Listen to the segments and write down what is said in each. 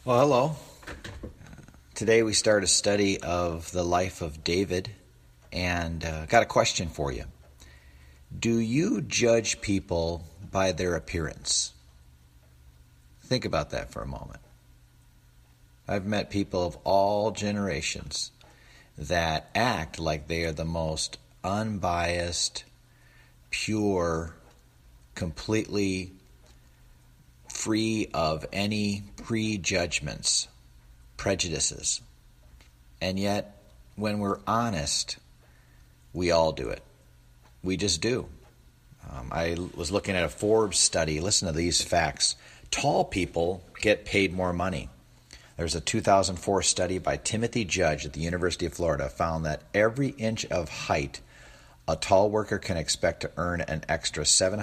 Well, hello. Today we start a study of the life of David, and got a question for you. Do you judge people by their appearance? Think about that for a moment. I've met people of all generations that act like they are the most unbiased, pure, completely free of any prejudgments, prejudices. And yet, when we're honest, we all do it. We just do. I was looking at a Forbes study. Listen to these facts. Tall people get paid more money. There's a 2004 study by Timothy Judge at the University of Florida found that every inch of height a tall worker can expect to earn an extra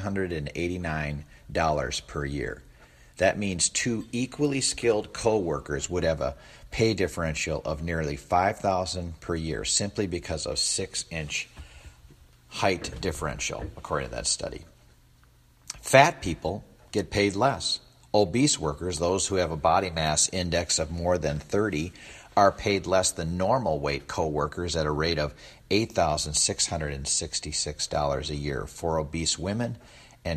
$789 per year. That means two equally skilled co-workers would have a pay differential of nearly $5,000 per year simply because of 6-inch height differential, according to that study. Fat people get paid less. Obese workers, those who have a body mass index of more than 30, are paid less than normal weight co-workers at a rate of $8,666 a year for obese women and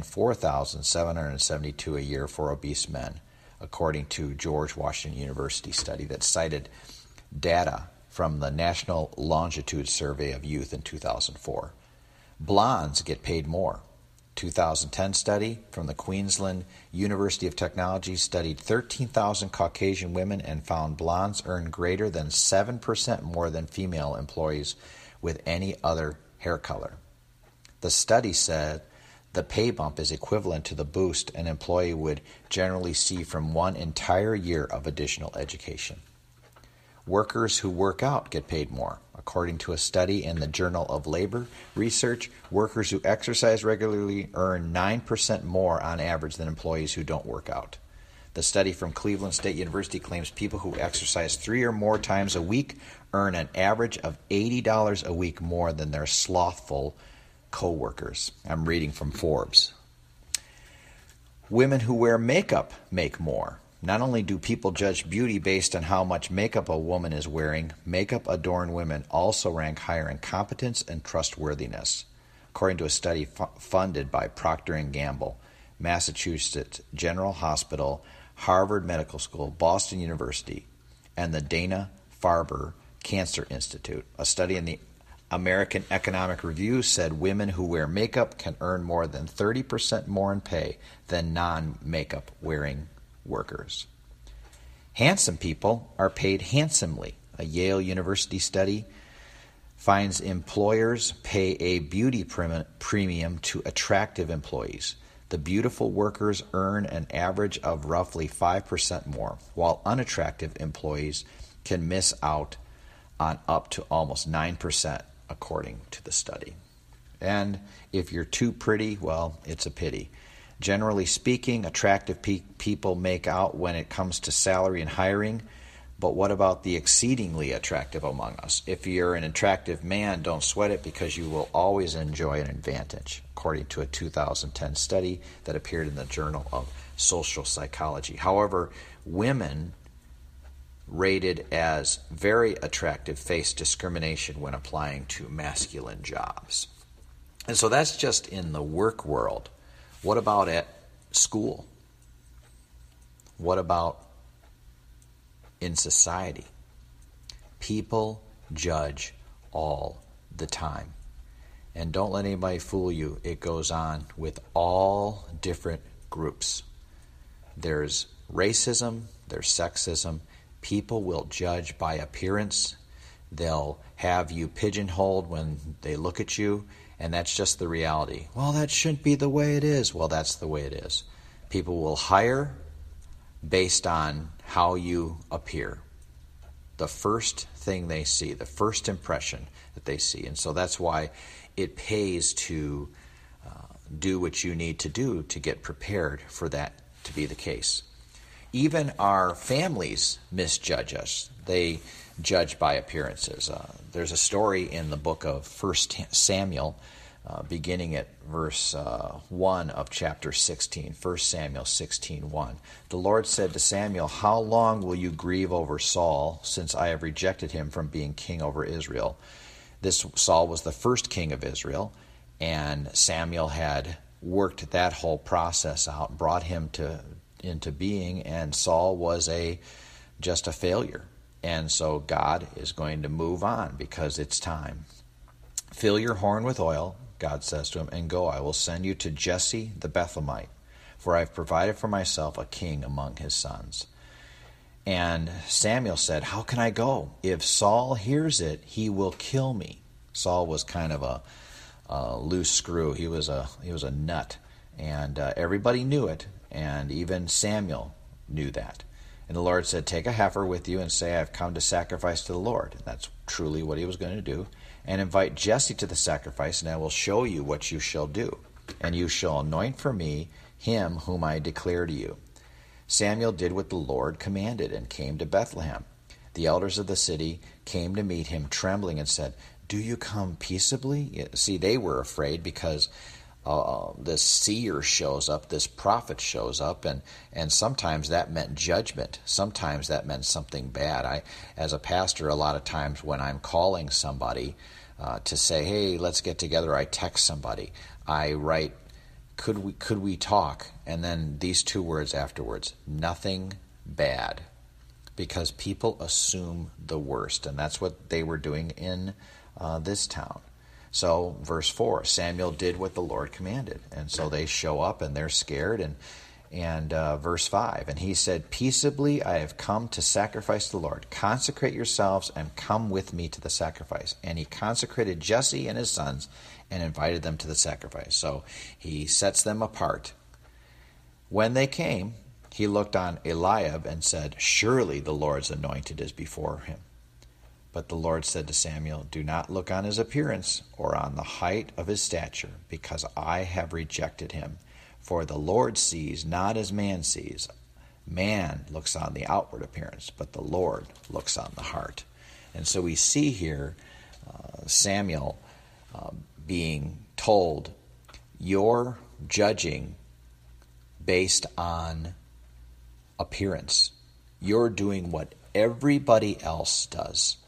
$4,772 a year for obese men, according to George Washington University study that cited data from the National Longitude Survey of Youth in 2004. Blondes get paid more. 2010 study from the Queensland University of Technology studied 13,000 Caucasian women and found blondes earn greater than 7% more than female employees with any other hair color. The study said the pay bump is equivalent to the boost an employee would generally see from one entire year of additional education. Workers who work out get paid more. According to a study in the Journal of Labor Research, workers who exercise regularly earn 9% more on average than employees who don't work out. The study from Cleveland State University claims people who exercise 3 or more times a week earn an average of $80 a week more than their slothful co-workers. I'm reading from Forbes. Women who wear makeup make more. Not only do people judge beauty based on how much makeup a woman is wearing, makeup-adorned women also rank higher in competence and trustworthiness. According to a study funded by Procter & Gamble, Massachusetts General Hospital, Harvard Medical School, Boston University, and the Dana-Farber Cancer Institute, a study in the American Economic Review said women who wear makeup can earn more than 30% more in pay than non-makeup wearing workers. Handsome people are paid handsomely. A Yale University study finds employers pay a beauty premium to attractive employees. The beautiful workers earn an average of roughly 5% more, while unattractive employees can miss out on up to almost 9%, according to the study. And if you're too pretty, well, it's a pity. Generally speaking, attractive people make out when it comes to salary and hiring, but what about the exceedingly attractive among us? If you're an attractive man, don't sweat it because you will always enjoy an advantage, according to a 2010 study that appeared in the Journal of Social Psychology. However, women rated as very attractive face discrimination when applying to masculine jobs. And so that's just in the work world. What about at school? What about in society? People judge all the time. And don't let anybody fool you. It goes on with all different groups. There's racism, there's sexism. People will judge by appearance. They'll have you pigeonholed when they look at you. And that's just the reality. Well, that shouldn't be the way it is. Well, that's the way it is. People will hire based on how you appear. The first thing they see, the first impression that they see. And so that's why it pays to do what you need to do to get prepared for that to be the case. Even our families misjudge us. They judge by appearances. There's a story in the book of 1 Samuel beginning at verse 1 of chapter 16, 1 Samuel 16:1. The Lord said to Samuel, "How long will you grieve over Saul, since I have rejected him from being king over Israel?" This Saul was the first king of Israel, and Samuel had worked that whole process out, brought him into being, and Saul was just a failure. And so God is going to move on because it's time. "Fill your horn with oil," God says to him, "and go. I will send you to Jesse the Bethlehemite, for I have provided for myself a king among his sons." And Samuel said, "How can I go? If Saul hears it, he will kill me." Saul was kind of a loose screw. He was a nut, and everybody knew it, and even Samuel knew that. And the Lord said, "Take a heifer with you and say, I've come to sacrifice to the Lord." And that's truly what he was going to do. "And invite Jesse to the sacrifice, and I will show you what you shall do. And you shall anoint for me him whom I declare to you." Samuel did what the Lord commanded and came to Bethlehem. The elders of the city came to meet him trembling and said, "Do you come peaceably?" See, they were afraid because this seer shows up, this prophet shows up, and sometimes that meant judgment. Sometimes that meant something bad. As a pastor, a lot of times when I'm calling somebody to say, "Hey, let's get together," I text somebody. I write, could we talk? And then these two words afterwards, "Nothing bad," because people assume the worst, and that's what they were doing in this town. So, verse 4, Samuel did what the Lord commanded. And so they show up and they're scared. And verse 5, and he said, "Peaceably I have come to sacrifice the Lord. Consecrate yourselves and come with me to the sacrifice." And he consecrated Jesse and his sons and invited them to the sacrifice. So he sets them apart. When they came, he looked on Eliab and said, "Surely the Lord's anointed is before him." But the Lord said to Samuel, "Do not look on his appearance or on the height of his stature, because I have rejected him. For the Lord sees not as man sees. Man looks on the outward appearance, but the Lord looks on the heart." And so we see here Samuel being told, "You're judging based on appearance. You're doing what everybody else does.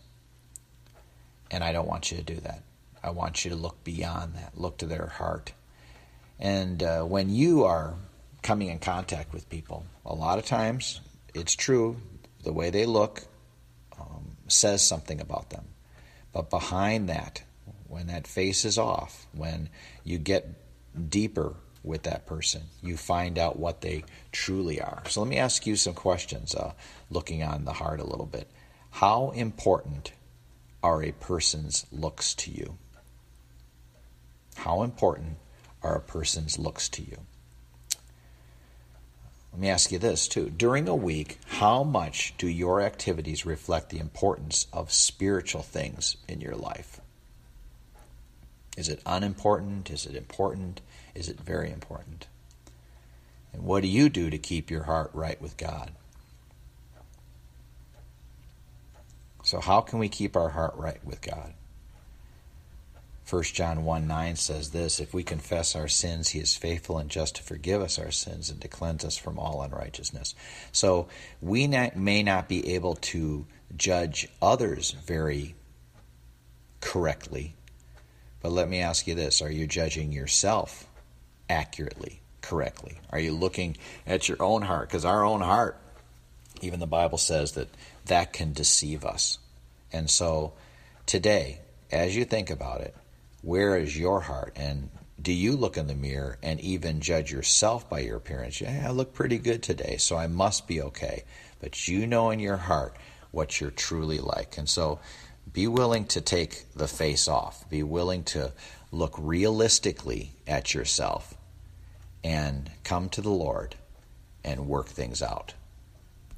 And I don't want you to do that. I want you to look beyond that, look to their heart." And when you are coming in contact with people, a lot of times, it's true, the way they look says something about them. But behind that, when that face is off, when you get deeper with that person, you find out what they truly are. So let me ask you some questions, looking on the heart a little bit. How important are a person's looks to you? How important are a person's looks to you? Let me ask you this too. During a week, how much do your activities reflect the importance of spiritual things in your life? Is it unimportant? Is it important? Is it very important? And what do you do to keep your heart right with God? So how can we keep our heart right with God? 1 John 1:9 says this, "If we confess our sins, he is faithful and just to forgive us our sins and to cleanse us from all unrighteousness." So we may not be able to judge others very correctly, but let me ask you this. Are you judging yourself accurately, correctly? Are you looking at your own heart? Because our own heart, even the Bible says that can deceive us. And so today, as you think about it, where is your heart? And do you look in the mirror and even judge yourself by your appearance? Yeah, I look pretty good today, so I must be okay. But you know in your heart what you're truly like. And so be willing to take the face off. Be willing to look realistically at yourself and come to the Lord and work things out.